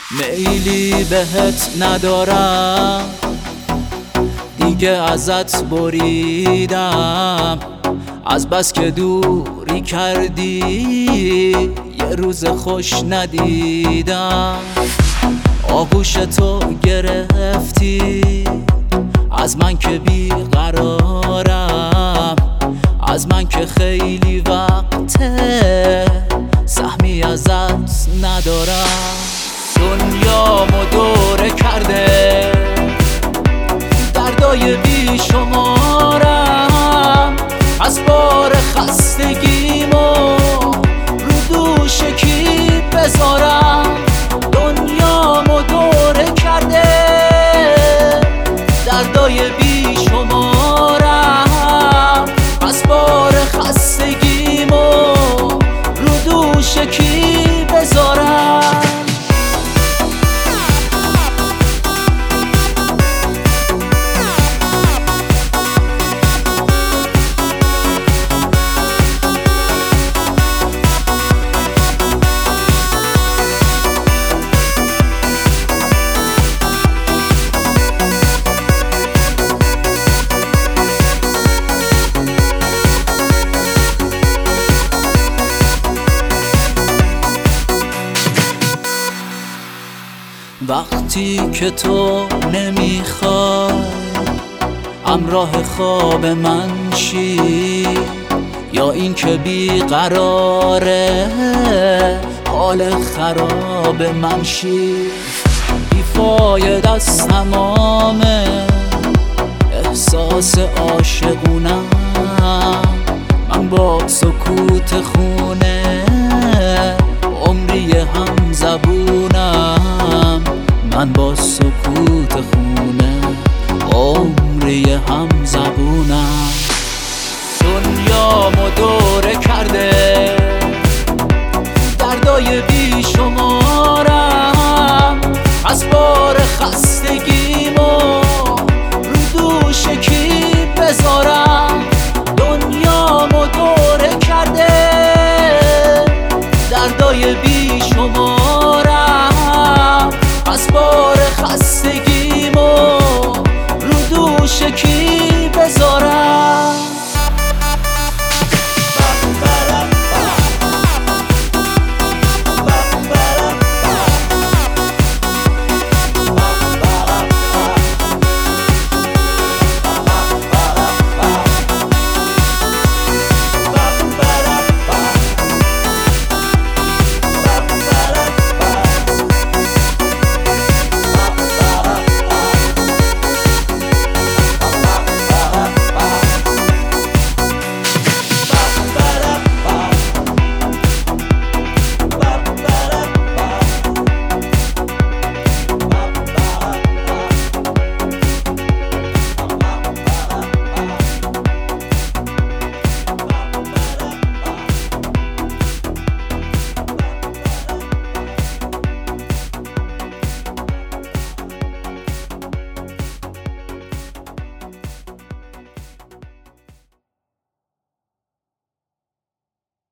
میلی بهت ندارم دیگه، ازت بریدم از بس که دوری کردی، یه روز خوش ندیدم. آغوش تو گرفتی از من که بیقرارم، از من که خیلی وقته سهمی ازت ندارم. دنیامو دوره کرده دردای بی شمارم، از بار خستگیمو رو دوش کی بذارم. دنیامو دوره کرده دردای بی شمارم، از بار خستگیمو رو دوش کی بذارم. وقتی که تو نمیخوای همراه خواب من شی، یا این که بیقراره حال خراب من شی، بیفاید از تمام احساس عاشقونم من با سکوت خونه عمری هم زبونم، من با سکوت خونه عمری هم زبونم. دنیامو دوره کرده دردای بی شمارم، از بار خستگیمو رو دوش کی بذارم.